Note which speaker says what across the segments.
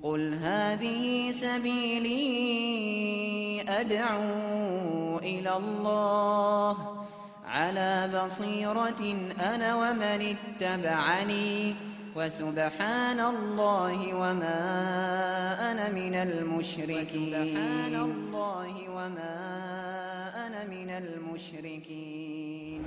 Speaker 1: قل هذه سبيلي أدعو إلى الله على بصيرة أنا ومن اتبعني وسبحان الله وما أنا من المشركين.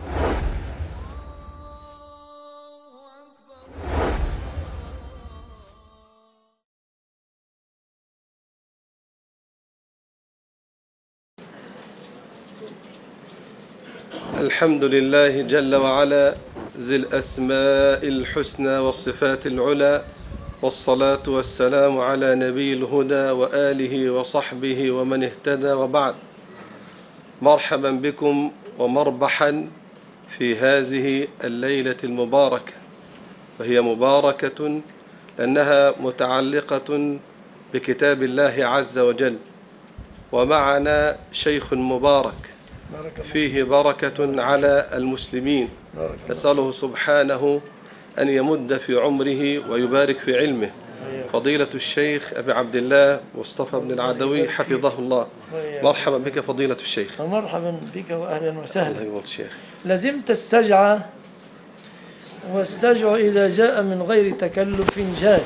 Speaker 2: الحمد لله جل وعلا ذي الأسماء الحسنى والصفات العلى، والصلاة والسلام على نبي الهدى وآله وصحبه ومن اهتدى، وبعد. مرحبا بكم ومربحا في هذه الليلة المباركة، وهي مباركة لأنها متعلقة بكتاب الله عز وجل، ومعنا شيخ مبارك فيه بركة على المسلمين، نسأله سبحانه أن يمد في عمره ويبارك في علمه. فضيلة الشيخ أبي عبد الله مصطفى بن العدوي حفظه الله، مرحبا بك فضيلة الشيخ.
Speaker 3: مرحبا بك وأهلا وسهلا.
Speaker 2: الله يبارك الشيخ.
Speaker 3: لزمت السجع، والسجع إذا جاء من غير تكلف جاز،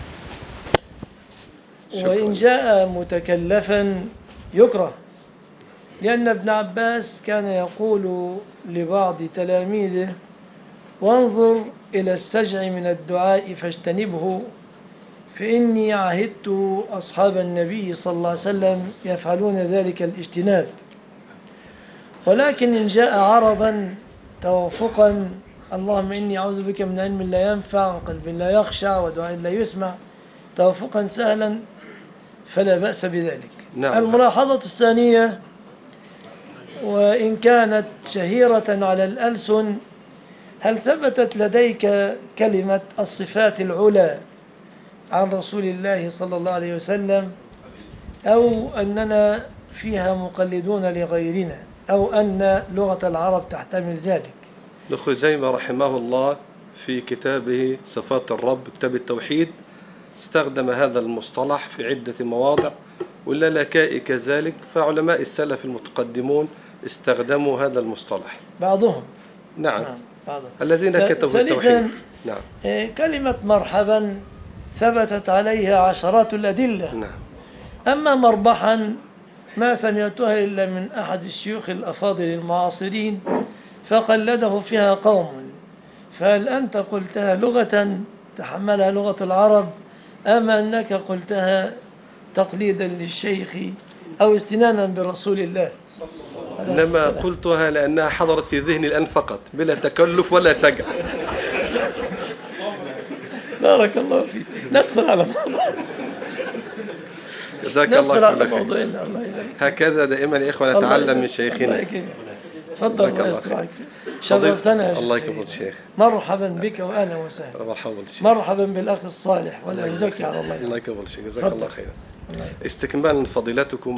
Speaker 3: وإن جاء متكلفا يكره، لأن ابن عباس كان يقول لبعض تلاميذه: وانظر إلى السجع من الدعاء فاجتنبه، فإني عهدت أصحاب النبي صلى الله عليه وسلم يفعلون ذلك الاجتناب. ولكن إن جاء عرضا توافقا: اللهم إني أعوذ بك من علم لا ينفع وقلب لا يخشع ودعاء لا يسمع، توافقا سهلا، فلا بأس بذلك.
Speaker 2: نعم.
Speaker 3: الملاحظة الثانية، وإن كانت شهيرة على الألسن: هل ثبتت لديك كلمة الصفات العلى عن رسول الله صلى الله عليه وسلم، أو أننا فيها مقلدون لغيرنا، أو أن لغة العرب تحتمل ذلك؟
Speaker 2: ابن خزيمة رحمه الله في كتابه صفات الرب، كتاب التوحيد، استخدم هذا المصطلح في عدة مواضع، واللالكائي كذلك، فعلماء السلف المتقدمون استخدموا هذا المصطلح
Speaker 3: بعضهم.
Speaker 2: نعم.
Speaker 3: بعضهم.
Speaker 2: الذين كتبوا التوحيد.
Speaker 3: نعم. كلمة مرحبا ثبتت عليها عشرات الأدلة.
Speaker 2: نعم.
Speaker 3: أما مربحا ما سمعتها إلا من أحد الشيوخ الأفاضل المعاصرين، فقلده فيها قوم. فهل أنت قلتها لغة تحملها لغة العرب، أم أنك قلتها تقليدا للشيخ أو استنانا برسول الله؟
Speaker 2: إنما قلتها لأنها حضرت في ذهني الآن فقط، بلا تكلف ولا سجع.
Speaker 3: بارك الله فيك. ندخل على موضوع.
Speaker 2: جزاك الله كل خير.
Speaker 3: الله يبارك.
Speaker 2: هكذا دائما يا إخوة نتعلم من شيخنا.
Speaker 3: تفضل ويسترعك. شرفتنا يا شيخ.
Speaker 2: الله يكرمك شيخ.
Speaker 3: مرحبا بك وأهلا وسهلا.
Speaker 2: مرحبا بالشيخ.
Speaker 3: مرحبا بالأخ الصالح، ولا يزكي على الله.
Speaker 2: الله يكرمك شيخ. جزاك الله خيرا. استكمالا فضيلتكم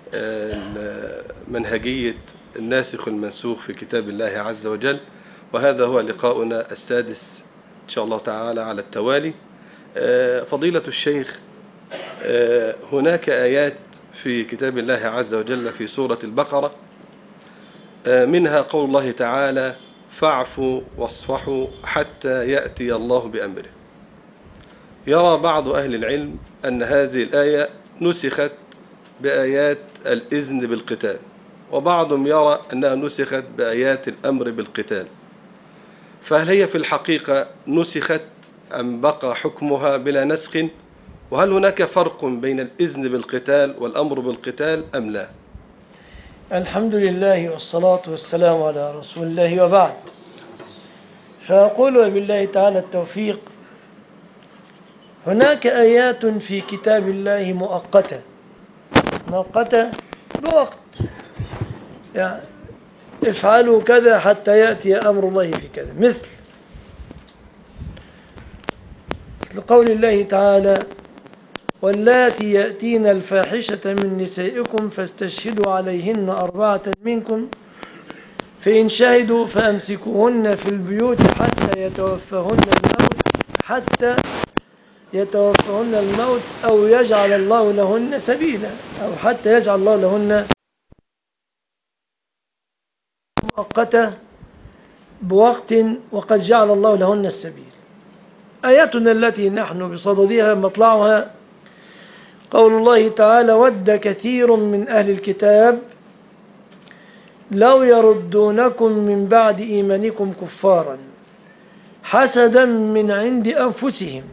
Speaker 2: منهجية الناسخ المنسوخ في كتاب الله عز وجل، وهذا هو لقاؤنا السادس إن شاء الله تعالى على التوالي. فضيلة الشيخ، هناك آيات في كتاب الله عز وجل في سورة البقرة، منها قول الله تعالى: فاعفوا واصفحوا حتى يأتي الله بأمره. يرى بعض أهل العلم أن هذه الآية نسخت بآيات الإذن بالقتال، وبعضهم يرى أنها نسخت بآيات الأمر بالقتال، فهل هي في الحقيقة نسخت أم بقى حكمها بلا نسخ؟ وهل هناك فرق بين الإذن بالقتال والأمر بالقتال أم لا؟
Speaker 3: الحمد لله والصلاة والسلام على رسول الله، وبعد. فأقول وبالله تعالى التوفيق: هناك آيات في كتاب الله مؤقتة بوقت، يعني افعلوا كذا حتى يأتي أمر الله في كذا، مثل قول الله تعالى: واللاتي يأتين الفاحشة من نسائكم فاستشهدوا عليهن 4 منكم، فإن شهدوا فأمسكوهن في البيوت حتى يتوفاهن الموت، حتى يتوفهن الموت أو يجعل الله لهن سبيلا، أو حتى يجعل الله لهن مؤقتة بوقت وقد جعل الله لهن السبيل. آياتنا التي نحن بصددها مطلعها قول الله تعالى: ود كثير من أهل الكتاب لو يردونكم من بعد إيمانكم كفارا حسدا من عند أنفسهم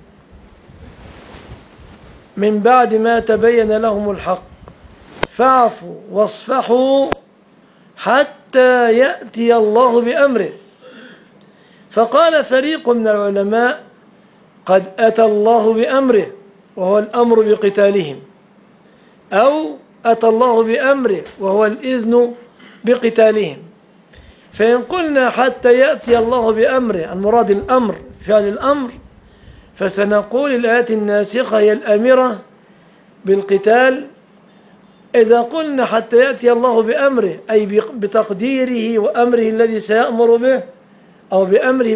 Speaker 3: من بعد ما تبين لهم الحق فاعفوا واصفحوا حتى يأتي الله بأمره. فقال فريق من العلماء: قد أتى الله بأمره وهو الأمر بقتالهم، أو أتى الله بأمره وهو الإذن بقتالهم. فإن قلنا حتى يأتي الله بأمره المراد الأمر فعل الأمر، فسنقول الآيات الناسخة هي الآمرة بالقتال. إذا قلنا حتى يأتي الله بأمره أي بتقديره وأمره الذي سيأمر به، أو بأمره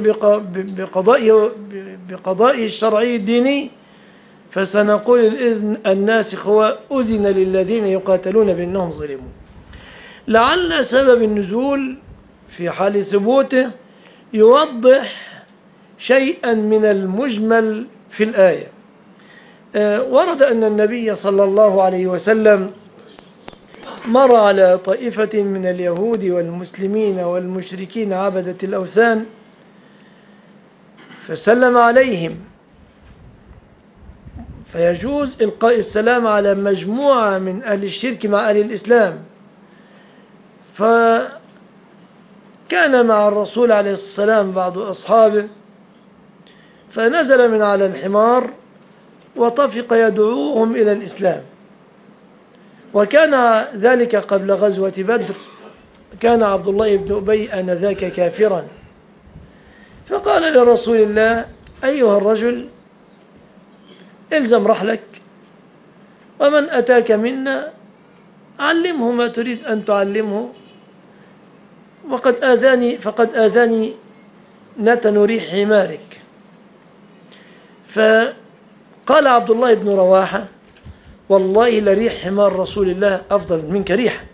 Speaker 3: بقضائه الشرعي الديني، فسنقول الإذن الناسخ هو أذن للذين يقاتلون بأنهم ظلموا. لعل سبب النزول في حال ثبوته يوضح شيئا من المجمل في الآية. ورد أن النبي صلى الله عليه وسلم مر على طائفة من اليهود والمسلمين والمشركين عبدة الأوثان فسلم عليهم، فيجوز إلقاء السلام على مجموعة من أهل الشرك مع أهل الإسلام. فكان مع الرسول عليه السلام بعض أصحابه، فنزل من على الحمار وطفق يدعوهم إلى الإسلام، وكان ذلك قبل غزوة بدر. كان عبد الله بن أبي آنذاك كافرا، فقال لرسول الله: أيها الرجل الزم رحلك، ومن أتاك منا علمه ما تريد أن تعلمه، فقد آذاني نتن ريح حمارك. فقال عبد الله بن رواحة: والله لريح حمار رسول الله أفضل منك ريحا.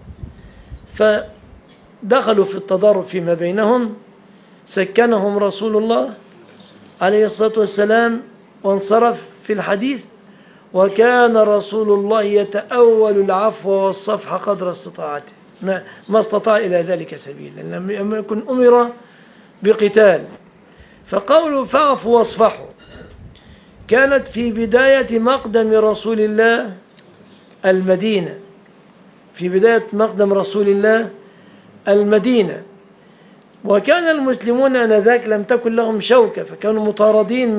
Speaker 3: فدخلوا في التضارب فيما بينهم، سكنهم رسول الله عليه الصلاة والسلام وانصرف في الحديث. وكان رسول الله يتأول العفو والصفح قدر استطاعته، ما استطاع إلى ذلك سبيلا، لم يكن أمر بقتال. فقولوا فاعفوا واصفحوا كانت في بداية مقدم رسول الله المدينة، في بداية مقدم رسول الله المدينة. وكان المسلمون آنذاك لم تكن لهم شوكة، فكانوا مطاردين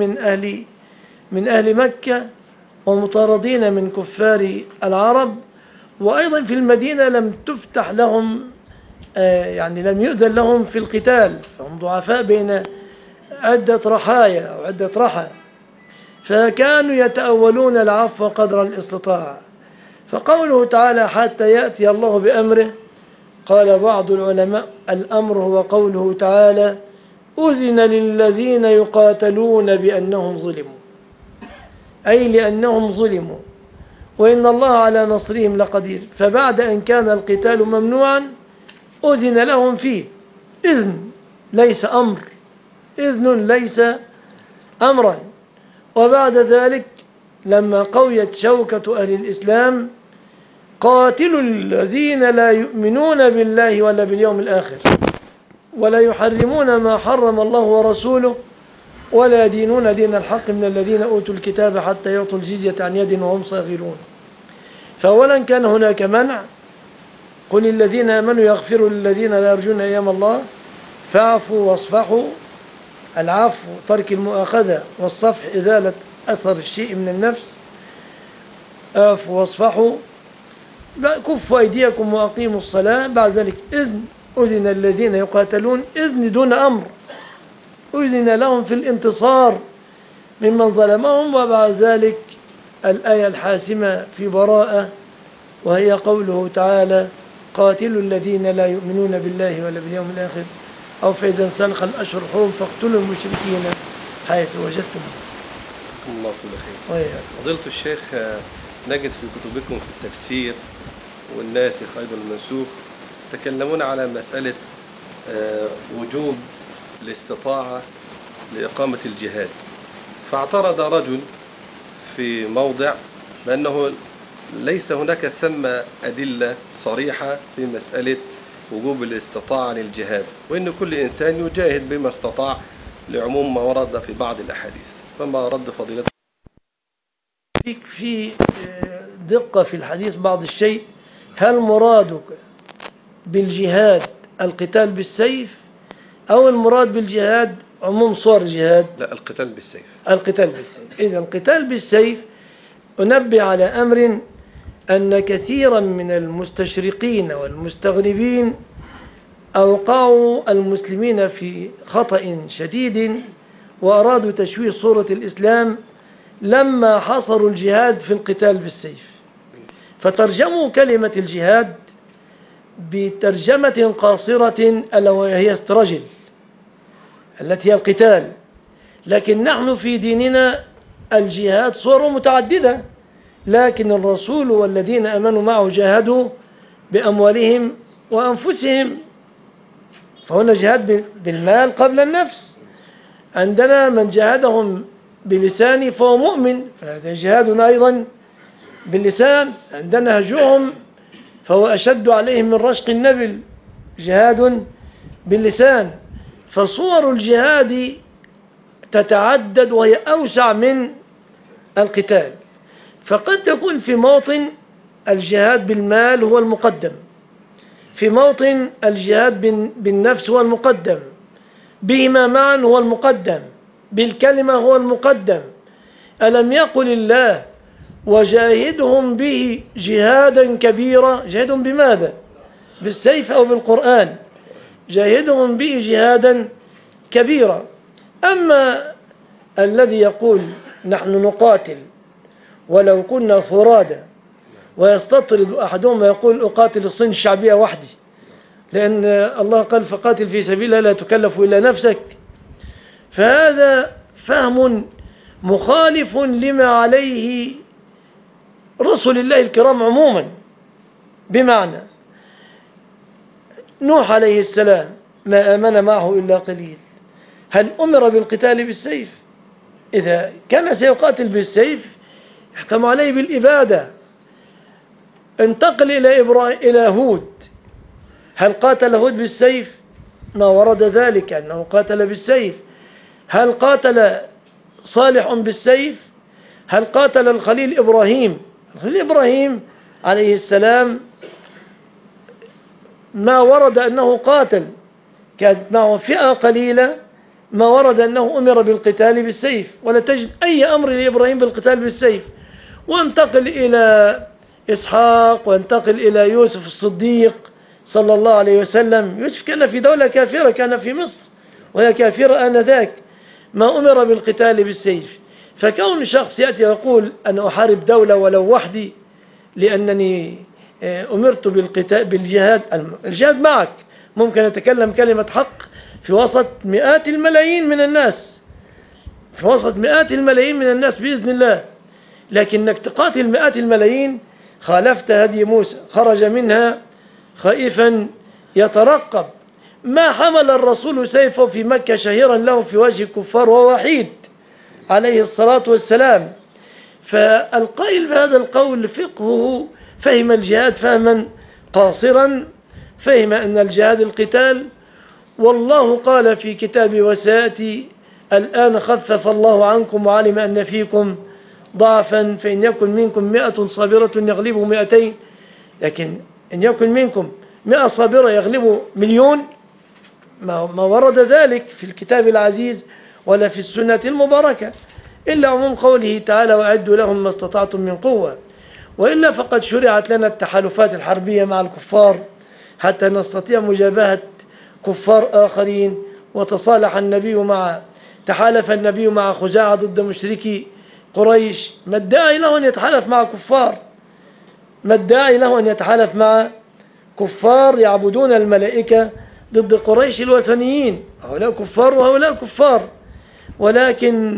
Speaker 3: من أهل مكة ومطاردين من كفار العرب. وأيضا في المدينة لم تفتح لهم، يعني لم يؤذن لهم في القتال، فهم ضعفاء بين عدة رحايا أو عدة رحى، فكانوا يتأولون العفو قدر الاستطاعة. فقوله تعالى: حتى يأتي الله بأمره، قال بعض العلماء: الأمر هو قوله تعالى: أذن للذين يقاتلون بأنهم ظلموا، أي لأنهم ظلموا، وإن الله على نصرهم لقدير. فبعد أن كان القتال ممنوعا أذن لهم فيه، إذن ليس أمر، إذن ليس أمرا. وبعد ذلك لما قويت شوكة أهل الإسلام: قاتلوا الذين لا يؤمنون بالله ولا باليوم الآخر ولا يحرمون ما حرم الله ورسوله ولا يدينون دين الحق من الذين أوتوا الكتاب حتى يعطوا الجزية عن يد وهم صاغرون. فأولا كان هناك منع: قل الذين آمنوا يغفروا للذين لا يرجون أيام الله، فاعفوا واصفحوا. العفو ترك المؤاخذة، والصفح إزالة أثر الشيء من النفس. اعفوا واصفحوا، كفوا أيديكم وأقيموا الصلاة. بعد ذلك أذن الذين يقاتلون، إذن دون أمر، أذن لهم في الانتصار ممن ظلمهم. وبعد ذلك الآية الحاسمة في براءة، وهي قوله تعالى: قاتلوا الذين لا يؤمنون بالله ولا باليوم الآخر، أو فإذا انسلخ الأشهر الحرم فاقتلوا المشركين حيث وجدتموهم.
Speaker 2: جزاكم الله كل خير.
Speaker 3: وإياك.
Speaker 2: فضيلة الشيخ، نجد في كتبكم في التفسير والناسخ أيضا المنسوخ تكلمون على مسألة وجوب الاستطاعة لإقامة الجهاد، فاعترض رجل في موضع بأنه ليس هناك ثم أدلة صريحة في مسألة وجوب الاستطاعة للجهاد، وإن كل إنسان يجاهد بما استطاع لعموم ما ورد في بعض الأحاديث، فما رد فضيلتك؟
Speaker 3: في دقة في الحديث بعض الشيء. هل مرادك بالجهاد القتال بالسيف أو المراد بالجهاد عموم صور الجهاد؟
Speaker 2: لا، القتال بالسيف.
Speaker 3: القتال بالسيف. إذن القتال بالسيف أنبه على أمر، أن كثيرا من المستشرقين والمستغربين أوقعوا المسلمين في خطأ شديد وأرادوا تشويه صورة الإسلام لما حصروا الجهاد في القتال بالسيف، فترجموا كلمة الجهاد بترجمة قاصرة ألا وهي استرجل التي هي القتال. لكن نحن في ديننا الجهاد صور متعددة، لكن الرسول والذين آمنوا معه جاهدوا بأموالهم وأنفسهم، فهنا جهاد بالمال قبل النفس. عندنا من جاهدهم بلسانه فهو مؤمن، فهذا جهاد أيضا باللسان. عندنا هجوهم فهو أشد عليهم من رشق النبل، جهاد باللسان. فصور الجهاد تتعدد وهي أوسع من القتال. فقد تكون في موطن الجهاد بالمال هو المقدم، في موطن الجهاد بالنفس هو المقدم، بهما معا هو المقدم، بالكلمة هو المقدم. ألم يقل الله وجاهدهم به جهادا كبيرا؟ جاهدهم بماذا؟ بالسيف أو بالقرآن؟ جاهدهم به جهادا كبيرا. أما الذي يقول نحن نقاتل ولو كنا فرادى، ويستطرد أحدهم ويقول أقاتل الصين الشعبية وحدي، لأن الله قال فقاتل في سبيل الله لا تكلف إلا نفسك، فهذا فهم مخالف لما عليه رسل الله الكرام عموما. بمعنى نوح عليه السلام ما آمن معه إلا قليل، هل أمر بالقتال بالسيف؟ إذا كان سيقاتل بالسيف يحكم عليه بالإبادة. انتقل إلى هود، هل قاتل هود بالسيف؟ ما ورد ذلك أنه قاتل بالسيف. هل قاتل صالح بالسيف؟ هل قاتل الخليل إبراهيم؟ الخليل إبراهيم عليه السلام ما ورد أنه قاتل، كانت معه فئة قليلة، ما ورد أنه أمر بالقتال بالسيف، ولا تجد أي أمر لإبراهيم بالقتال بالسيف. وانتقل إلى إسحاق، وانتقل إلى يوسف الصديق صلى الله عليه وسلم. يوسف كان في دولة كافرة، كان في مصر وهي كافرة آنذاك، ما أمر بالقتال بالسيف. فكون شخص يأتي ويقول أنا أحارب دولة ولو وحدي لأنني أمرت بالقتال بالجهاد، الجهاد معك ممكن أتكلم كلمة حق في وسط مئات الملايين من الناس، في وسط مئات الملايين من الناس بإذن الله، لكنك تقاتل مئات الملايين خالفت هدي موسى، خرج منها خائفا يترقب. ما حمل الرسول سيفه في مكة شهيرا له في وجه الكفار وهو وحيد عليه الصلاة والسلام. فالقائل بهذا القول فقهه فهم الجهاد فهما قاصرا، فهم أن الجهاد القتال، والله قال في كتابه وسيأتي الآن خفف الله عنكم وعلم أن فيكم ضعفا فإن يكن منكم 100 صابرة يغلبوا 200. لكن إن يكن منكم 100 صابرة يغلبوا 1,000,000 ما ورد ذلك في الكتاب العزيز ولا في السنة المباركة، إلا عموم قوله تعالى وأعدوا لهم ما استطعتم من قوة. وإلا فقد شرعت لنا التحالفات الحربية مع الكفار حتى نستطيع مجابهة كفار آخرين. وتصالح النبي تحالف النبي مع خزاعة ضد مشركي قريش. ما الداعي له أن يتحالف مع كفار؟ ما الداعي له أن يتحالف مع كفار يعبدون الملائكة ضد قريش الوثنيين؟ هؤلاء كفار وهؤلاء كفار. ولكن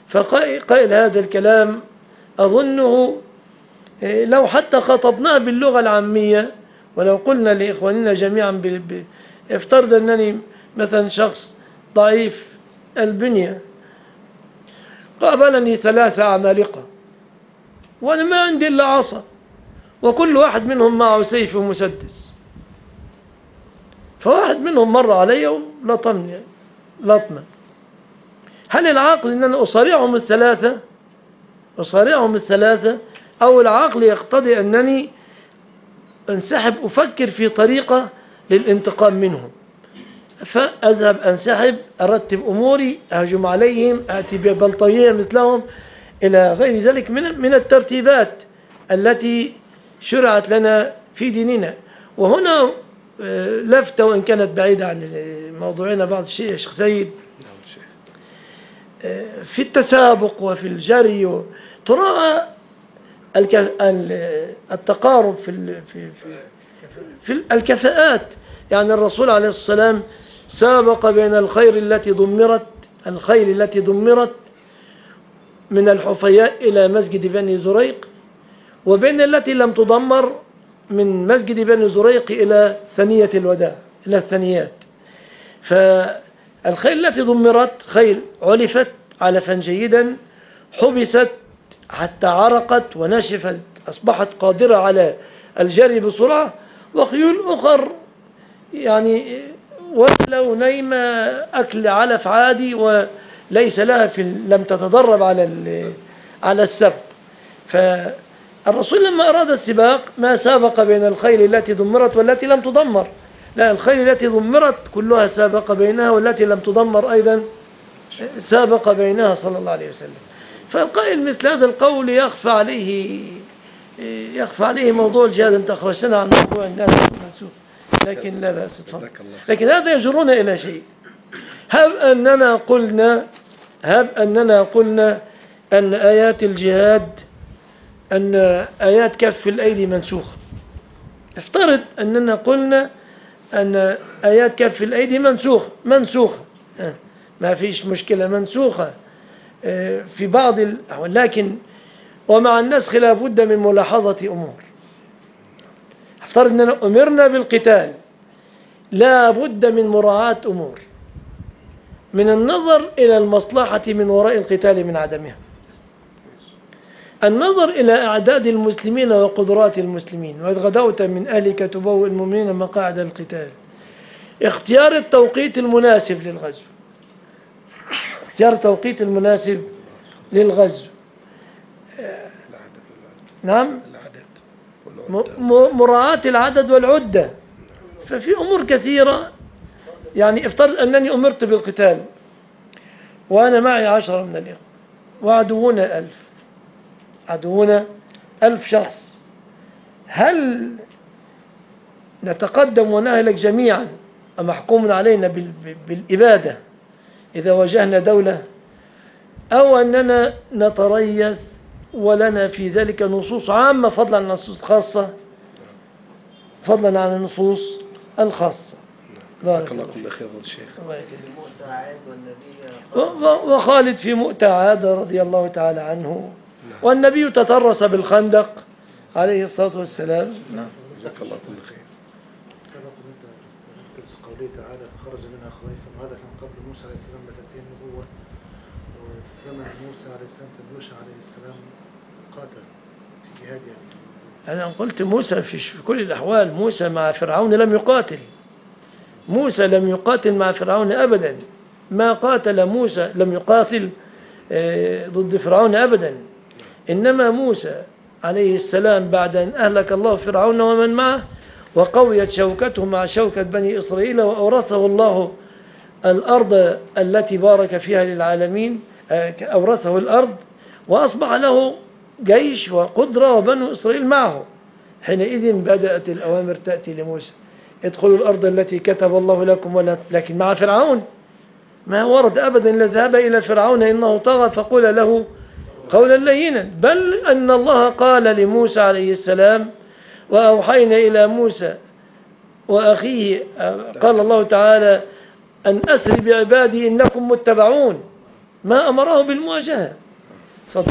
Speaker 3: فقائل هذا الكلام أظنه لو حتى خاطبناه باللغة العامية، ولو قلنا لإخواننا جميعا افترض أنني مثلا شخص ضعيف البنية، قابلني 3 عمالقة وأنا ما عندي إلا عصا، وكل واحد منهم معه سيف ومسدس، فواحد منهم مر علي ولطمني لطمة، هل العقل أن أنا أصارعهم الثلاثة، أو العقل يقتضي أنني انسحب أفكر في طريقة للانتقام منهم، فأذهب أنسحب أرتب أموري أهجم عليهم آتي ببلطجية مثلهم إلى غير ذلك من الترتيبات التي شرعت لنا في ديننا. وهنا لفتة وإن كانت بعيدة عن موضوعنا بعض الشيء يا شيخ سيد، في التسابق وفي الجري تراعى التقارب في الكفاءات. يعني الرسول عليه الصلاة والسلام سابق بين الخيل التي دمرت من الحفياء إلى مسجد بني زريق، وبين التي لم تدمر من مسجد بني زريق إلى ثنية الوداع، إلى الثنيات. فالخيل التي دمرت خيل علفت علفا جيدا، حبست حتى عرقت ونشفت، أصبحت قادرة على الجري بسرعة، وخيول أخر يعني ولو نايمة أكل علف عادي وليس لها لم تتدرب على السبق. فالرسول لما أراد السباق ما سابق بين الخيل التي دمرت والتي لم تدمر، لا، الخيل التي دمرت كلها سابق بينها، والتي لم تدمر أيضا سابق بينها صلى الله عليه وسلم. فالقائل مثل هذا القول يخفى عليه موضوع الجهاد. انت أخرجتنا عن موضوع الناس المنسوخ، لكن لا بأس، تفضل. لكن هذا يجرنا إلى شيء. هب أننا قلنا أن آيات الجهاد، أن آيات كف الأيدي منسوخة. افترض أننا قلنا أن آيات كف الأيدي منسوخة، ما فيش مشكلة، منسوخة في بعض الأحوال، لكن ومع النسخ لا بد من ملاحظة أمور. افترض أننا أمرنا بالقتال، لا بد من مراعاة أمور، من النظر إلى المصلحة من وراء القتال من عدمها، النظر إلى أعداد المسلمين وقدرات المسلمين، وإذ غدوت من أهلك تبوئ المؤمنين مقاعد القتال، اختيار التوقيت المناسب للغزو، نعم، مراعاة العدد والعدة. ففي أمور كثيرة. يعني افترض أنني أمرت بالقتال وأنا معي 10 من الإخوة وعدونا 1000 شخص، هل نتقدم ونهلك جميعا ومحكوم علينا بالإبادة إذا واجهنا دولة، أو أننا نتريث ولنا في ذلك نصوص عامة فضلا عن النصوص الخاصة، فضلا عن النصوص الخاصة؟ بارك الله فيك. وخالد في مؤتة عاد رضي الله تعالى عنه، والنبي تترس بالخندق عليه الصلاة والسلام. نعم،
Speaker 2: جزاك الله كل خير.
Speaker 4: سبق ان انت قوله تعالى فخرج منها خائفا، وهذا كان قبل موسى عليه السلام بدأت النبوة، وفي زمن موسى عليه السلام كان يوشع عليه السلام قاتل في جهاد. يعني
Speaker 3: أنا قلت موسى في كل الأحوال، موسى مع فرعون لم يقاتل، موسى لم يقاتل مع فرعون أبدا، ما قاتل موسى، لم يقاتل ضد فرعون أبدا، إنما موسى عليه السلام بعد أن أهلك الله فرعون ومن معه وقويت شوكته مع شوكة بني إسرائيل وأورثه الله الأرض التي بارك فيها للعالمين، أورثه الأرض وأصبح له جيش وقدرة وبنو إسرائيل معه. حينئذ بدأت الأوامر تأتي لموسى، ادخلوا الأرض التي كتب الله لكم، لكن مع فرعون ما ورد أبدا لذهب إلى فرعون إنه طغى فقل له قولا لينا، بل أن الله قال لموسى عليه السلام وأوحينا إلى موسى وأخيه، قال الله تعالى أن أسر بعبادي إنكم متبعون، ما أمره بالمواجهة. تفضل.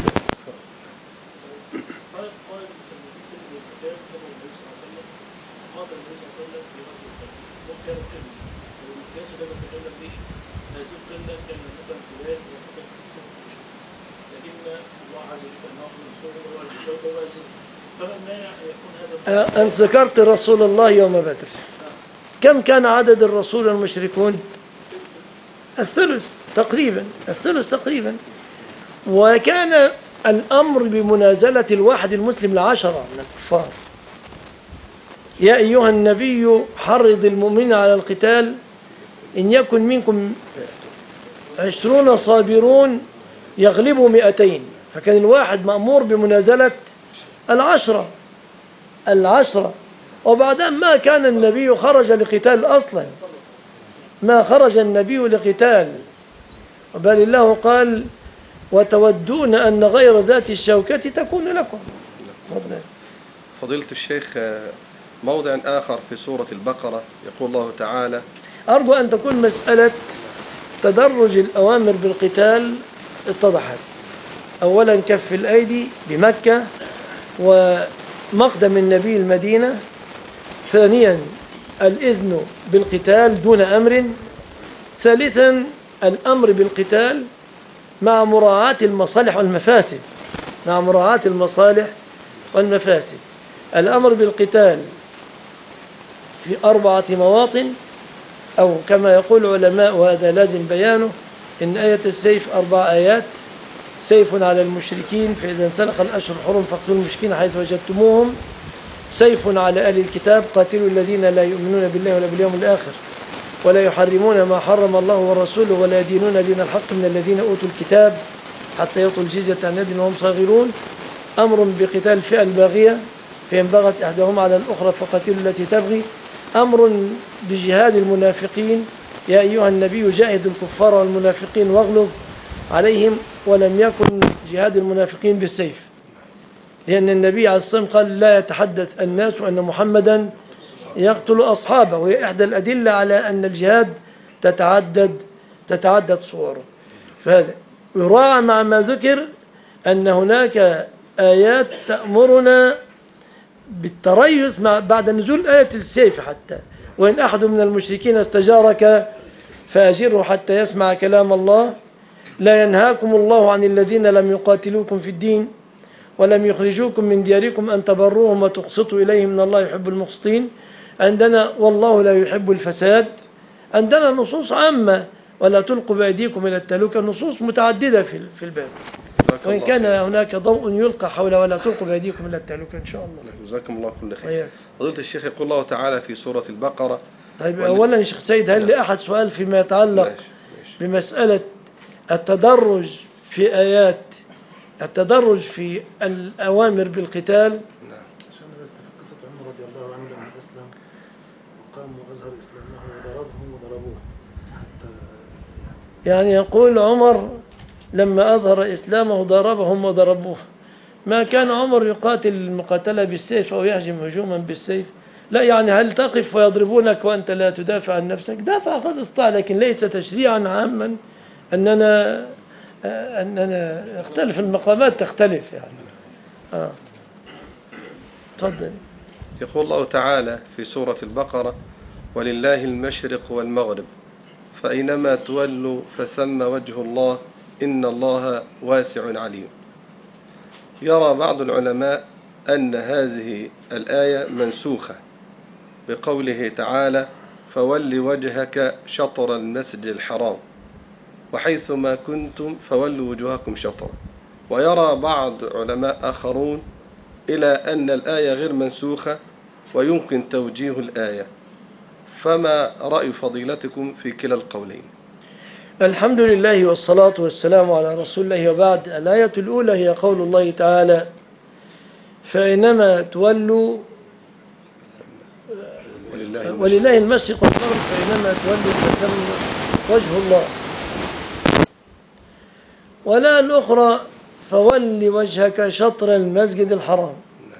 Speaker 3: أنت ذكرت رسول الله يوم بدر، كم كان عدد الرسول المشركون؟ الثلث تقريبا. وكان الأمر بمنازلة الواحد المسلم ل10 من الكفار. يا أيها النبي حرض المؤمنين على القتال إن يكن منكم 20 صابرون يغلبوا 200. فكان الواحد مأمور بمنازلة 10. وبعدين ما كان النبي خرج لقتال أصلا، ما خرج النبي لقتال، بل الله قال وتودون أن غير ذات الشوكة تكون لكم.
Speaker 2: فضيلة الشيخ، موضع آخر في سورة البقرة يقول الله تعالى:
Speaker 3: أرجو أن تكون مسألة تدرج الأوامر بالقتال اتضحت. أولا كف الأيدي بمكة ومقدم النبي المدينة. ثانيا الإذن بالقتال دون أمر. ثالثا الأمر بالقتال مع مراعاة المصالح والمفاسد. الأمر بالقتال في 4 مواطن، أو كما يقول العلماء وهذا لازم بيانه، إن آية السيف 4 آيات: سيف على المشركين فإذا انسلخ الأشهر الحرم فاقتلوا المشركين حيث وجدتموهم، سيف على أهل الكتاب قاتلوا الذين لا يؤمنون بالله ولا باليوم الآخر ولا يحرمون ما حرم الله ورسوله ولا يدينون دين الحق من الذين أوتوا الكتاب حتى يعطوا الجزية عن يد وهم صاغرون. أمر بقتال الفئة الباغية فإن بغت إحداهما على الأخرى فقاتلوا التي تبغي. أمر بجهاد المنافقين: يا أيها النبي جاهد الكفار والمنافقين واغلظ عليهم. ولم يكن جهاد المنافقين بالسيف، لأن النبي عليه الصلاة والسلام قال: لا يتحدث الناس أن محمدا يقتل أصحابه. وهي إحدى الأدلة على أن الجهاد تتعدد صوره. فهذا يراعى مع ما ذكر أن هناك آيات تأمرنا بالتريث بعد نزول آية السيف حتى: وإن أحد من المشركين استجارك فأجره حتى يسمع كلام الله. لا ينهاكم الله عن الذين لم يقاتلوكم في الدين ولم يخرجوكم من دياركم أن تبروهم وتقسطوا إليهم إن الله يحب المقسطين. عندنا والله لا يحب الفساد. عندنا نصوص عامة: ولا تلقوا بأيديكم إلى التهلكة. نصوص متعددة في الباب، وإن كان هناك ضوء يلقى حول ولا تلقوا بأيديكم إلى التهلكة إن شاء الله.
Speaker 2: جزاكم الله كل خير. فضيلة الشيخ، يقول الله تعالى في سورة البقرة.
Speaker 3: طيب أولا يا شيخ سيد، هل لأحد سؤال فيما يتعلق بمسألة التدرج في آيات التدرج في الأوامر بالقتال؟
Speaker 4: نعم. عشان بس في قصة عمر رضي الله عنه لما أسلم وقام وأظهر إسلامه وضربهم وضربوه حتى
Speaker 3: يعني يقول عمر لما أظهر إسلامه ضربهم وضربوه. ما كان عمر يقاتل المقاتلة بالسيف أو يهجم هجوما بالسيف، لا. يعني هل تقف ويضربونك وأنت لا تدافع عن نفسك؟ دافع قد استطاع، لكن ليس تشريعا عاما أننا اختلف المقامات، تختلف يعني. تفضل.
Speaker 2: يقول الله تعالى في سورة البقرة: ولله المشرق والمغرب فأينما تولوا فثم وجه الله إن الله واسع عليم. يرى بعض العلماء أن هذه الآية منسوخة بقوله تعالى: فول وجهك شطر المسجد الحرام وحيثما كنتم فولوا وجوهكم شطرا. ويرى بعض علماء آخرون إلى أن الآية غير منسوخة ويمكن توجيه الآية. فما رأي فضيلتكم في كلا القولين؟
Speaker 3: الحمد لله والصلاة والسلام على رسول الله، وبعد. الآية الأولى هي قول الله تعالى: فإنما تولوا ولله المشرق والمغرب فإنما تولوا فثم وجه الله. ولا الأخرى: فول وجهك شطر المسجد الحرام.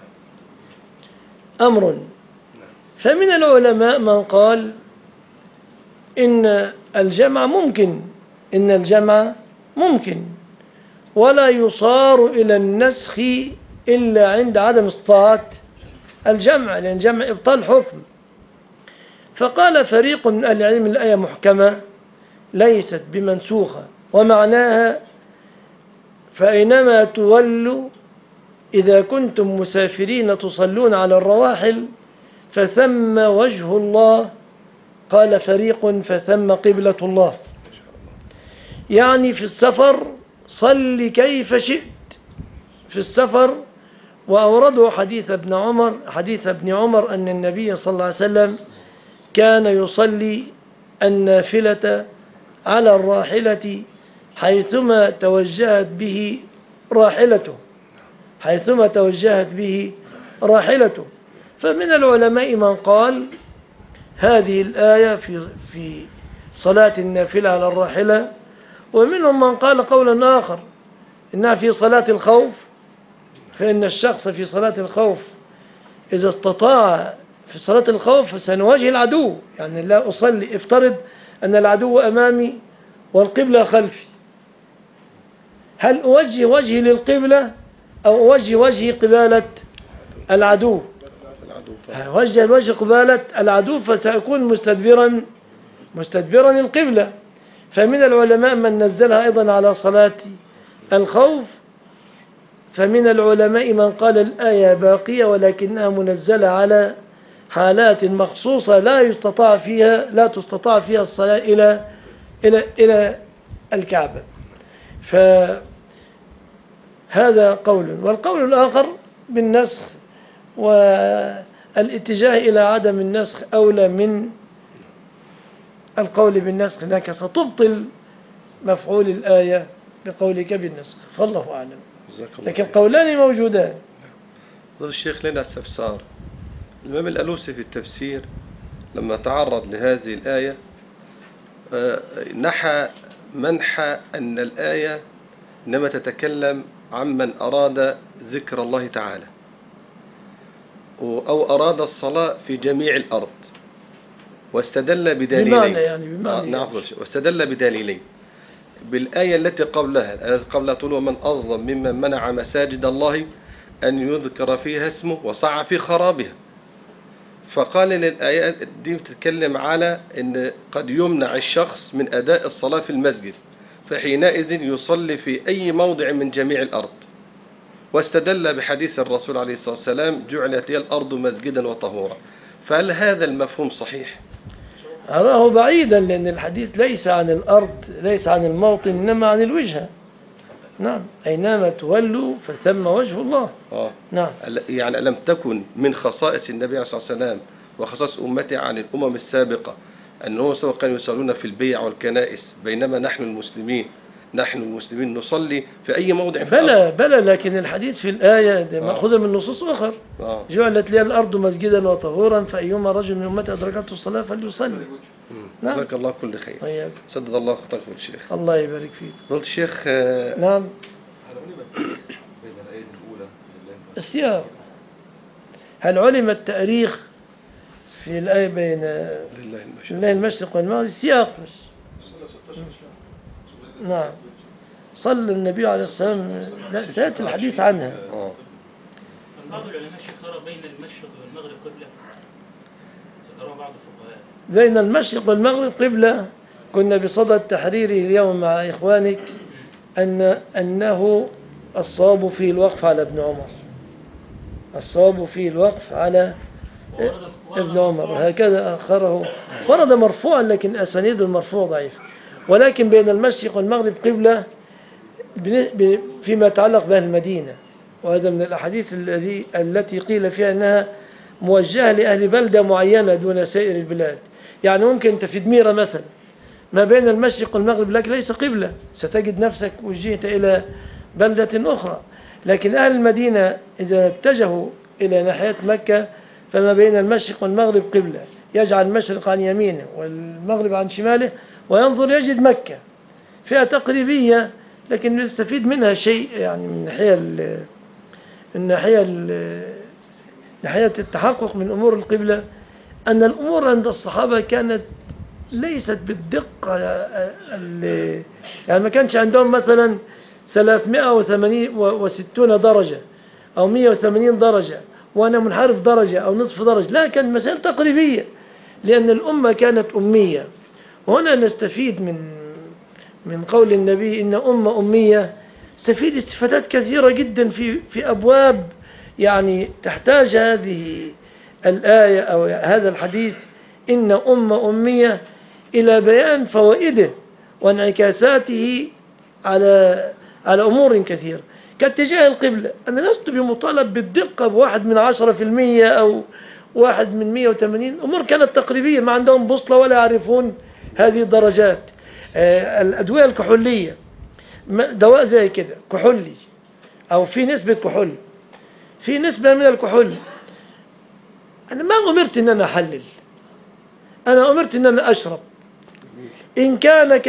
Speaker 3: أمر. فمن العلماء من قال إن الجمع ممكن، ولا يصار إلى النسخ إلا عند عدم استطاعة الجمع، لأن جمع إبطال حكم. فقال فريق من أهل العلم الآية محكمة ليست بمنسوخة، ومعناها فأينما تولوا إذا كنتم مسافرين تصلون على الرواحل فثم وجه الله. قال فريق فثم قبلة الله، يعني في السفر صل كيف شئت في السفر. وأوردوا حديث ابن عمر أن النبي صلى الله عليه وسلم كان يصلي النافلة على الراحلة حيثما توجهت به راحلته. فمن العلماء من قال هذه الآية في صلاة النافلة على الراحلة، ومنهم من قال قولا آخر إنها في صلاة الخوف، فإن الشخص في صلاة الخوف إذا استطاع في صلاة الخوف فسنواجه العدو. يعني لا أصلي، افترض أن العدو أمامي والقبلة خلفي، هل أوجه وجهي للقبلة أو أوجه وجهي قبالة العدو؟ وجه الوجه قبالة العدو فسيكون مستدبرا القبلة. فمن العلماء من نزلها أيضا على صلاة الخوف، فمن العلماء من قال الآية باقية ولكنها منزلة على حالات مخصوصة لا تستطاع فيها الصلاة إلى الكعبة. فهذا قول. والقول الآخر بالنسخ والاتجاه إلى عدم النسخ أولى من القول بالنسخ، لأنك ستبطل مفعول الآية بقولك بالنسخ، فالله أعلم. لكن قولان موجودان.
Speaker 2: الشيخ لنا استفسار. الإمام الألوسي في التفسير لما تعرض لهذه الآية منحى أن الآية إنما تتكلم عمن أراد ذكر الله تعالى أو أراد الصلاة في جميع الأرض، واستدل بدليلين. واستدل بدليلين: بالآية التي قبلها تقول ومن أظلم ممن منع مساجد الله أن يذكر فيها اسمه وسعى في خرابها. فقال إن الآيات دي بتتكلم على أن قد يمنع الشخص من أداء الصلاة في المسجد، فحينئذ يصلي في أي موضع من جميع الأرض. واستدل بحديث الرسول عليه الصلاة والسلام جعلت لي الأرض مسجدا وطهورا. فهل هذا المفهوم صحيح؟
Speaker 3: أراه بعيدا، لأن الحديث ليس عن الأرض، ليس عن الموطن، إنما عن الوجهة. نعم، أينما تولوا فثم وجه الله. نعم.
Speaker 2: يعني لم تكن من خصائص النبي صلى الله عليه وسلم وخصائص أمته عن الأمم السابقة أنه سواء كانوا يصلون في البيع والكنائس، بينما نحن المسلمين نصلي في أي موضع في الأرض.
Speaker 3: بلى، لكن الحديث في الآية مأخوذة من نصوص أخرى. جعلت لي الأرض مسجدا وطهورا فأيما رجل من أمتي أدركته الصلاة فليصلي.
Speaker 2: جزاك الله كل خير. سدد الله خطاك يا الشيخ.
Speaker 3: الله يبارك فيك.
Speaker 2: قلت الشيخ
Speaker 3: نعم. السياق، هل علم التاريخ في الآية بين لله المشرق والمغرب؟ السياق بس. نعم. صلى النبي عليه الصلاة والسلام، لا سيأتي الحديث عنها.
Speaker 5: بعض العلماء ترى بين المشرق والمغرب قبلة، ذكروا بعض الفقهاء.
Speaker 3: بين المشرق والمغرب قبلة. كنا بصدد تحريره اليوم مع إخوانك أنه الصواب فيه الوقف على ابن عمر، الصواب فيه الوقف على ابن عمر، هكذا آخره. ورد مرفوعا لكن أسانيد المرفوع ضعيف. ولكن بين المشرق والمغرب قبلة فيما يتعلق بأهل المدينة، وهذا من الأحاديث التي قيل فيها أنها موجهة لأهل بلدة معينة دون سائر البلاد. يعني ممكن أنت في دميرة مثلا ما بين المشرق والمغرب لك ليس قبلة، ستجد نفسك وجهت إلى بلدة أخرى. لكن أهل المدينة إذا اتجهوا إلى ناحية مكة فما بين المشرق والمغرب قبلة، يجعل المشرق عن يمينه والمغرب عن شماله وينظر يجد مكة فيها تقريبية، لكن يستفيد منها شيء يعني من ناحية التحقق من أمور القبلة، أن الأمور عند الصحابة كانت ليست بالدقة يعني ما كانش عندهم مثلا 360 درجة أو 180 درجة وأنا منحرف درجة أو نصف درجة، لا، كانت مسائل تقريبية لأن الأمة كانت أمية. وهنا نستفيد من قول النبي إن أمة أمية، نستفيد استفادات كثيرة جدا في أبواب يعني تحتاج هذه الآية أو هذا الحديث إن أمة أمية إلى بيان فوائده وانعكاساته على أمور كثيرة كاتجاه القبلة. أنا لست بمطالب بالدقة بواحد من 10% أو واحد من 180، أمور كانت تقريبية، ما عندهم بوصلة ولا يعرفون هذه الدرجات. الأدوية الكحولية، دواء زي كده كحولي أو في نسبة كحول، في نسبة من الكحول، أنا ما أمرت أن أنا أحلل، أنا أمرت أن أنا أشرب. إن كان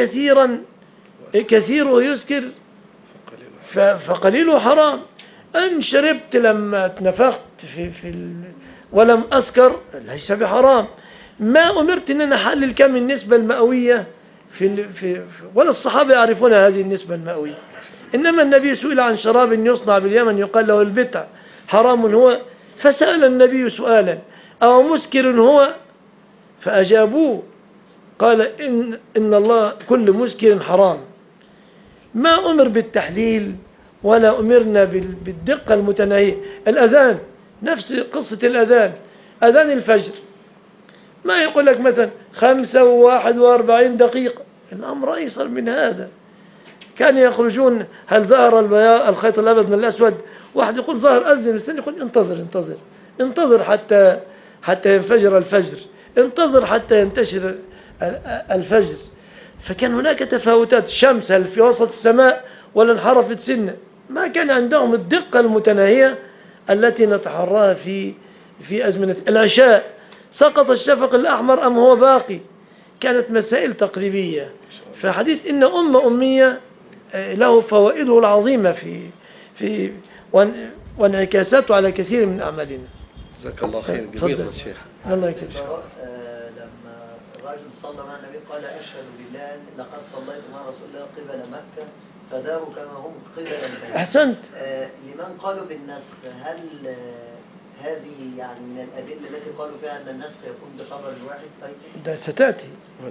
Speaker 3: كثيره يسكر فقليله حرام. أن شربت لما اتنفخت ولم أسكر ليس بحرام. ما أمرت أن أنا أحلل كم النسبة المئوية ولا الصحابة يعرفون هذه النسبة المئوية. إنما النبي سئل عن شراب يصنع باليمن يقال له البتع، حرام هو؟ فسأل النبي سؤالا أو مسكر هو؟ فأجابوه قال إن الله كل مسكر حرام. ما أمر بالتحليل ولا أمرنا بالدقة المتناهية. الأذان نفس قصة الأذان، أذان الفجر ما يقول لك مثلا 5:41 دقيقة، الأمر أيسر من هذا. كانوا يخرجون هل ظهر الخيط الأبيض من الأسود، واحد يقول ظهر، أذن، الثاني يقول انتظر حتى ينفجر الفجر، انتظر حتى ينتشر الفجر. فكان هناك تفاوتات، الشمس هل في وسط السماء ولا انحرفت سنة، ما كان عندهم الدقة المتناهية التي نتحراها في أزمنة العشاء. سقط الشفق الأحمر أم هو باقي؟ كانت مسائل تقريبية. فحديث إن أمة أمية له فوائده العظيمة في وانعكاساته على كثير من أعمالنا.
Speaker 2: جزاك الله خير. جميل يا شيخ.
Speaker 3: الله يكرمك.
Speaker 6: لما الرجل صلى مع النبي قال أشهد بالله لقد صليت مع رسول الله قبل مكة فداروا كما هم قبل البيت.
Speaker 3: أحسنت.
Speaker 6: لمن قالوا بالنسخ، هل هذه يعني من الأدلة التي قالوا فيها أن النسخ يكون بخبر الواحد؟ طيب
Speaker 3: ده ستأتي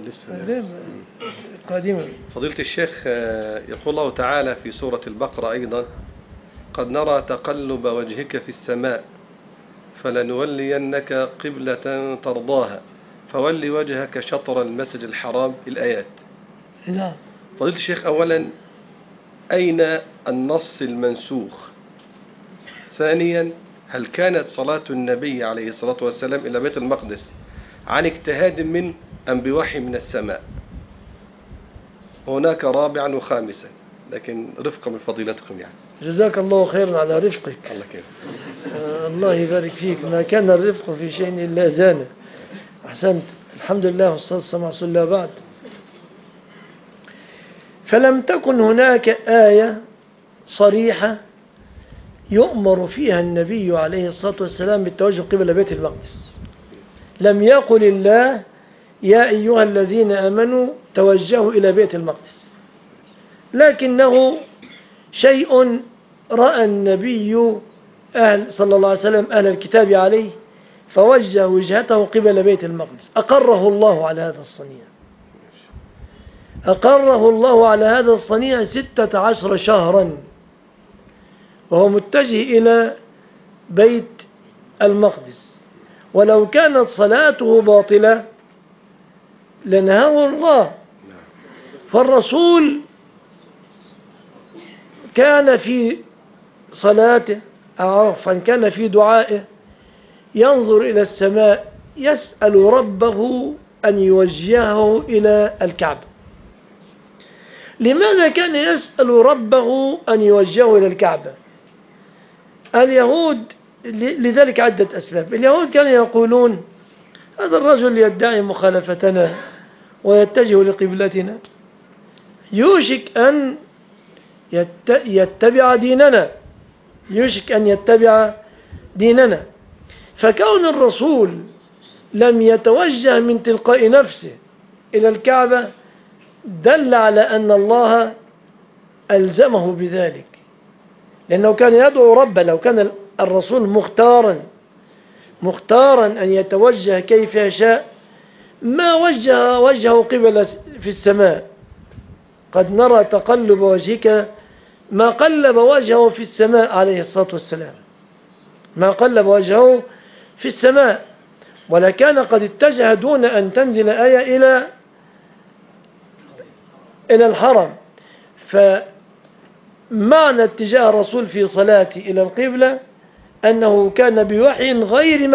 Speaker 3: قادما.
Speaker 2: فضيلة الشيخ، يقول الله تعالى في سورة البقرة أيضا: قد نرى تقلب وجهك في السماء فلنولينك قبلة ترضاها فولي وجهك شطر المسجد الحرام، الآيات.
Speaker 3: نعم.
Speaker 2: فضيلة الشيخ، أولا أين النص المنسوخ؟ ثانيا، هل كانت صلاة النبي عليه الصلاة والسلام إلى بيت المقدس عن اجتهاد من أم بوحي من السماء؟ هناك رابعا وخامسا، لكن رفقا من فضيلتكم يعني.
Speaker 3: جزاك الله خيرا على رفقك.
Speaker 2: الله كيف.
Speaker 3: الله يبارك فيك. ما كان الرفق في شيء إلا زانه. أحسنت. الحمد لله والصلاة والسلام على رسول الله. بعد، فلم تكن هناك آية صريحة يؤمر فيها النبي عليه الصلاة والسلام بالتوجه قبل بيت المقدس. لم يقل الله يا أيها الذين آمنوا توجهوا إلى بيت المقدس، لكنه شيء رأى النبي صلى الله عليه وسلم أهل الكتاب عليه فوجه وجهته قبل بيت المقدس. أقره الله على هذا الصنيع، أقره الله على هذا الصنيع 16 شهرا وهو متجه إلى بيت المقدس. ولو كانت صلاته باطلة لنهاه الله. فالرسول كان في صلاته عفوا كان في دعائه ينظر إلى السماء يسأل ربه أن يوجهه إلى الكعبة. لماذا كان يسأل ربه أن يوجهه إلى الكعبة؟ اليهود لذلك عدة أسباب. اليهود كانوا يقولون هذا الرجل يدعي مخالفتنا ويتجه لقبلتنا يوشك أن يتبع ديننا، يوشك أن يتبع ديننا. فكون الرسول لم يتوجه من تلقاء نفسه إلى الكعبة دل على أن الله ألزمه بذلك، لأنه كان يدعو ربه. لو كان الرسول مختارا أن يتوجه كيف يشاء ما وجه وجهه قبل في السماء. قد نرى تقلب وجهك، ما قلب وجهه في السماء عليه الصلاة والسلام، ما قلب وجهه في السماء، ولكان قد اتجه دون أن تنزل آية إلى الحرم. فمعنى اتجاه الرسول في صلاته إلى القبلة أنه كان بوحي غير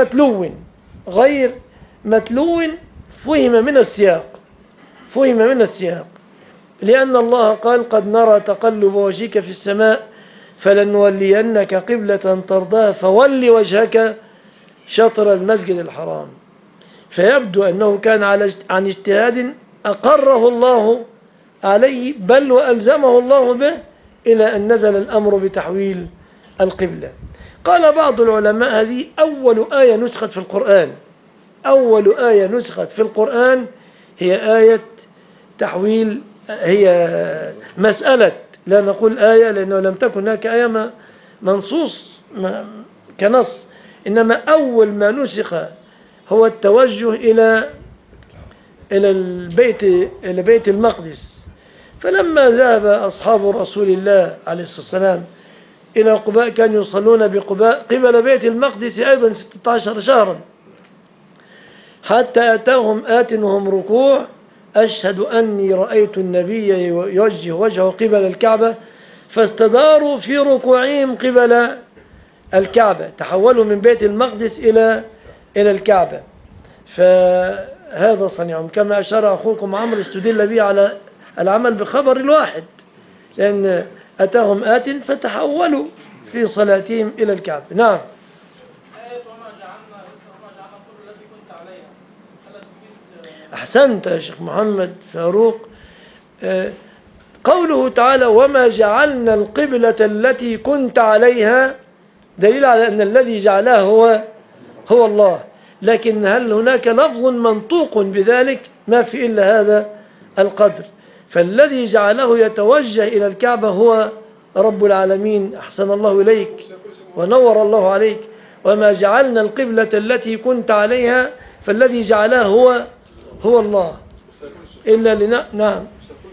Speaker 3: متلو فهم من السياق، لأن الله قال قد نرى تقلب وجهك في السماء فلنولينك قبلة ترضاها فول وجهك شطر المسجد الحرام. فيبدو أنه كان عن اجتهاد أقره الله عليه، بل وألزمه الله به إلى أن نزل الأمر بتحويل القبلة. قال بعض العلماء هذه أول آية نسخت في القرآن، أول آية نسخت في القرآن هي آية تحويل، هي مسألة، لا نقول آية لأنه لم تكن هناك آية منصوص كنص، إنما أول ما نسخ هو التوجه إلى بيت المقدس. فلما ذهب أصحاب رسول الله عليه الصلاة والسلام إلى قباء كانوا يصلون بقباء قبل بيت المقدس أيضا 16 شهرا، حتى أتاهم آت وهم ركوع أشهد أني رأيت النبي يوجه وجهه قبل الكعبة، فاستداروا في ركوعهم قبل الكعبة، تحولوا من بيت المقدس إلى الكعبة. فهذا صنيعهم، كما أشار أخوكم عمرو استدل به على العمل بخبر الواحد، لأن أتاهم آت فتحولوا في صلاتهم إلى الكعبة. نعم. أحسنت يا شيخ محمد فاروق. قوله تعالى وما جعلنا القبلة التي كنت عليها دليل على أن الذي جعلها هو الله، لكن هل هناك لفظ منطوق بذلك؟ ما في إلا هذا القدر. فالذي جعله يتوجه إلى الكعبة هو رب العالمين. أحسن الله إليك ونور الله عليك. وما جعلنا القبلة التي كنت عليها، فالذي جعلها هو الله إلا نعم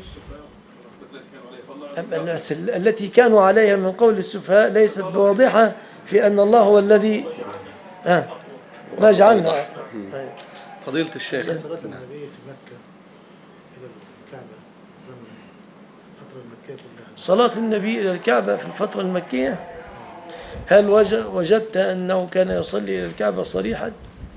Speaker 3: التي كانوا عليها من قول السفهاء ليست بواضحة في أن الله هو الذي ما جعلنا.
Speaker 2: فضيلة الشيخ،
Speaker 4: صلاة النبي في مكة إلى الكعبة الزمن الفترة المكية كلها،
Speaker 3: صلاة النبي إلى الكعبة في الفترة المكية، هل وجدت أنه كان يصلي إلى الكعبة صريحا؟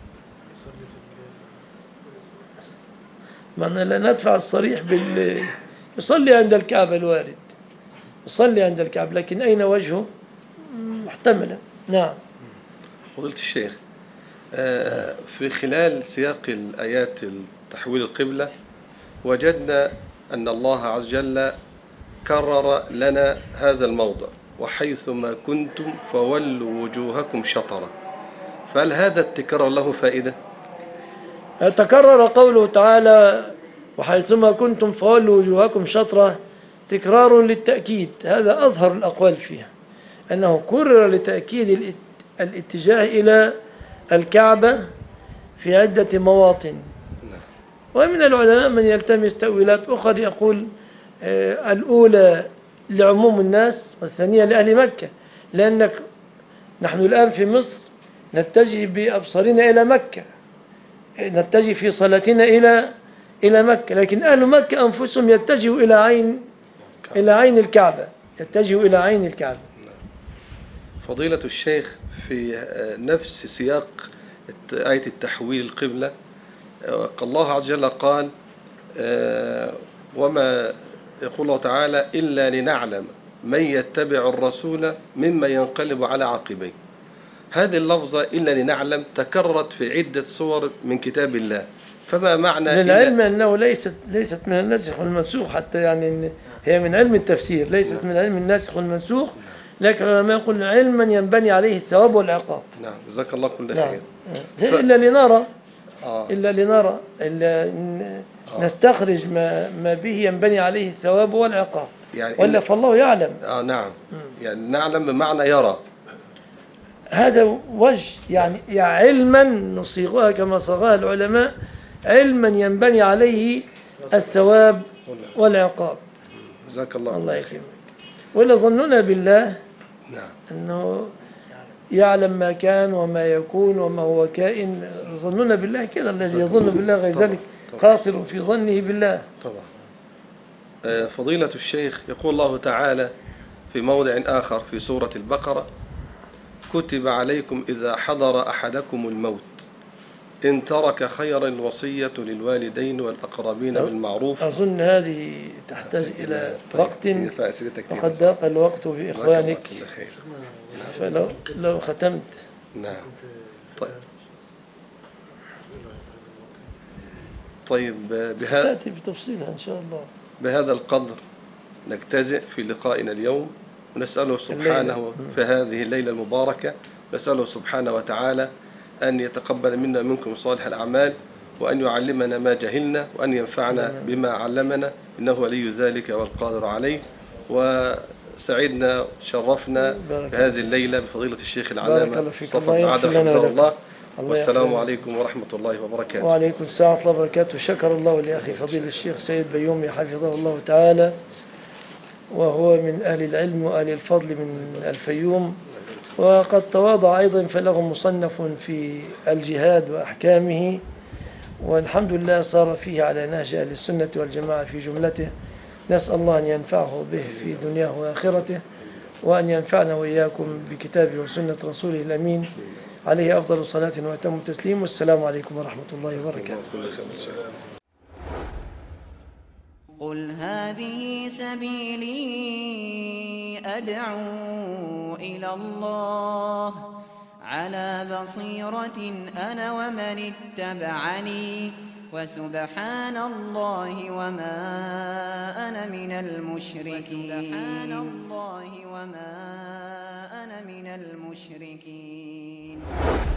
Speaker 3: معنى لا ندفع الصريح يصلي عند الكعبة، الوارد يصلي عند الكعبة، لكن أين وجهه محتملا. نعم.
Speaker 2: فضيلة الشيخ، في خلال سياق الآيات تحويل القبلة وجدنا أن الله عز وجل كرر لنا هذا الموضع وحيثما كنتم فولوا وجوهكم شطرة، فهل هذا التكرار له فائدة؟
Speaker 3: تكرر قوله تعالى وحيثما كنتم فولوا وجوهكم شطرة تكرار للتأكيد، هذا أظهر الأقوال فيها، أنه كرر لتأكيد الاتجاه إلى الكعبة في عدة مواطن. ومن العلماء من يلتمس تأويلات أخرى، يقول الأولى لعموم الناس والثانية لأهل مكة، لأنك نحن الآن في مصر نتجه بأبصارنا إلى مكة، نتجه في صلاتنا إلى مكة، لكن أهل مكة أنفسهم يتجهوا إلى عين الكعبة، يتجهوا إلى عين الكعبة.
Speaker 2: فضيلة الشيخ، في نفس سياق آية التحويل القبلة الله عز وجل قال وما يقول الله تعالى إلا لنعلم من يتبع الرسول ممن ينقلب على عقبيه. هذه اللفظة إلا لنعلم تكررت في عدة صور من كتاب الله، فما معنى؟
Speaker 3: من العلم أنه ليست من الناسخ والمنسوخ، حتى يعني هي من علم التفسير، ليست من علم الناسخ والمنسوخ، لكن لما يقول علما ينبني عليه الثواب والعقاب.
Speaker 2: نعم، جزاك الله كل
Speaker 3: خير.
Speaker 2: نعم.
Speaker 3: إلا لنرى إلا لنرى نستخرج ما به ينبني عليه الثواب والعقاب،
Speaker 2: يعني
Speaker 3: ولا فالله يعلم.
Speaker 2: نعم، يعني نعلم بمعنى يرى.
Speaker 3: هذا وجه يعني علما نصيغها كما صاغها العلماء، علما ينبني عليه الثواب والعقاب.
Speaker 2: جزاك الله.
Speaker 3: الله يكرمك. ولا ظننا بالله
Speaker 2: نعم
Speaker 3: أنه يعلم ما كان وما يكون وما هو كائن. ظننا بالله كده، الذي يظن بالله غير ذلك خاسر في ظنه بالله.
Speaker 2: طبعا. فضيلة الشيخ، يقول الله تعالى في موضع آخر في سورة البقرة: كتب عليكم إذا حضر أحدكم الموت إن ترك خيرا الوصية للوالدين والأقربين بالمعروف.
Speaker 3: أظن هذه تحتاج إلى وقت، وقد ضاق الوقت في إخوانك، فلو ختمت.
Speaker 2: نعم. طيب
Speaker 3: ستأتي بتفصيلها إن شاء الله.
Speaker 2: بهذا القدر نجتزئ في لقائنا اليوم، ونسأله سبحانه في هذه الليلة المباركة، نسأله سبحانه وتعالى أن يتقبل منا ومنكم صالح الأعمال، وأن يعلمنا ما جهلنا، وأن ينفعنا بما علمنا، إنه ولي ذلك والقادر عليه. وسعدنا شرفنا في هذه الليلة بفضيلة الشيخ العلامة مصطفى عادل حفظه الله. والسلام عليكم ورحمة الله وبركاته.
Speaker 3: وعليكم السلام ورحمة الله وبركاته. شكر الله لأخي فضيل الشيخ سيد بيومي حفظه الله تعالى، وهو من أهل العلم وأهل الفضل من الفيوم، وقد تواضع أيضا، فله مصنف في الجهاد وأحكامه، والحمد لله صار فيه على نهج أهل السنة والجماعة في جملته. نسأل الله أن ينفعه به في دنياه وآخرته، وأن ينفعنا وإياكم بكتابه وسنة رسوله الأمين عليه أفضل صلاة وأتم تسليم. والسلام عليكم ورحمة الله وبركاته.
Speaker 1: قل هذه سبيلي أدعو إلى الله على بصيرة أنا ومن اتبعني وسبحان الله وما أنا من المشركين.